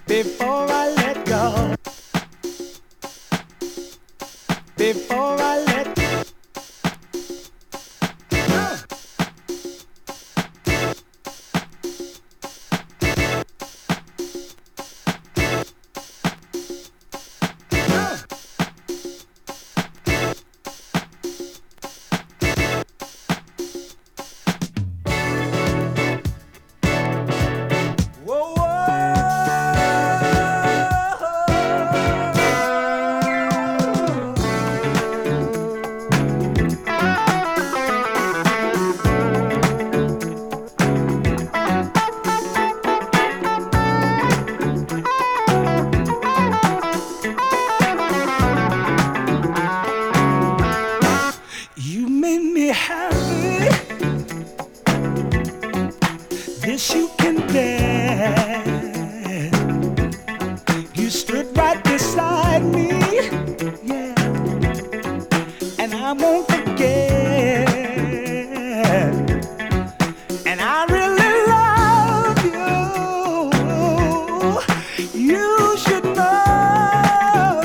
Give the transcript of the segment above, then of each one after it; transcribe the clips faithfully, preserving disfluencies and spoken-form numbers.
before I let go. Before I let go. This you can bear. You stood right beside me, yeah, and I won't forget. And I really love you. You should know.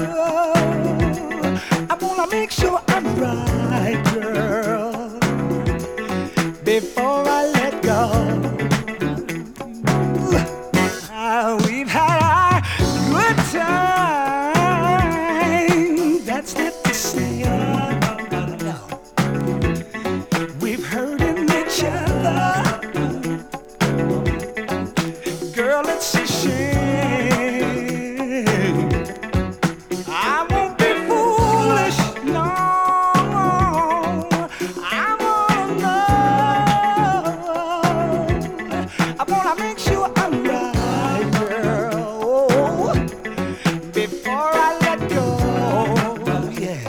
I wanna make sure I'm right, girl, before I let go. We've had our good time. That's not to say, oh, no, no, no. We've hurting each other. Girl, it's a shame. I won't be foolish, no. I wanna know. I wanna make sure I'm right. Before I let go, yeah.